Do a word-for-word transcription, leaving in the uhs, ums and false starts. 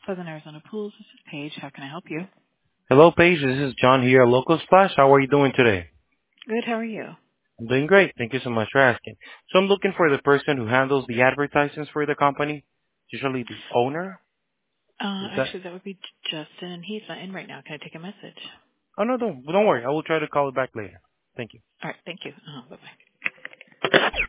Southern Arizona Pools. This is Paige. How can I help you? Hello, Paige. This is John here at Local Splash. How are you doing today? Good. How are you? I'm doing great. Thank you so much for asking. So I'm looking for the person who handles the advertisements for the company. Usually the owner. Uh, Is that? actually, that would be Justin. He's not in right now. Can I take a message? Oh no, don't don't worry. I will try to call it back later. Thank you. All right. Thank you. Uh, bye bye.